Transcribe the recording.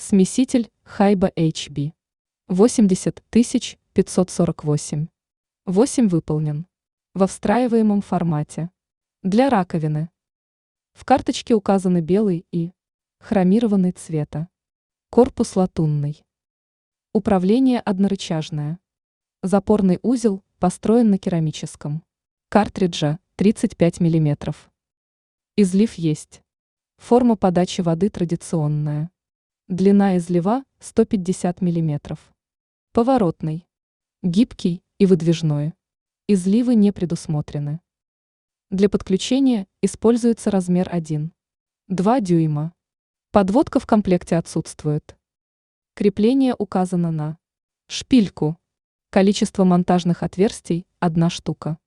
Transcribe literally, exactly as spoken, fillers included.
Смеситель Хайба эйч би. восемьдесят тысяч пятьсот сорок восемь. восемь выполнен. Во встраиваемом формате. Для раковины. В карточке указаны белый и хромированный цвета. Корпус латунный. Управление однорычажное. Запорный узел построен на керамическом. Картриджа тридцать пять миллиметров. Излив есть. Форма подачи воды традиционная. Длина излива сто пятьдесят миллиметров. Поворотный. Гибкий и выдвижной. Изливы не предусмотрены. Для подключения используется размер один. два дюйма. Подводка в комплекте отсутствует. Крепление указано на шпильку. Количество монтажных отверстий – одна штука.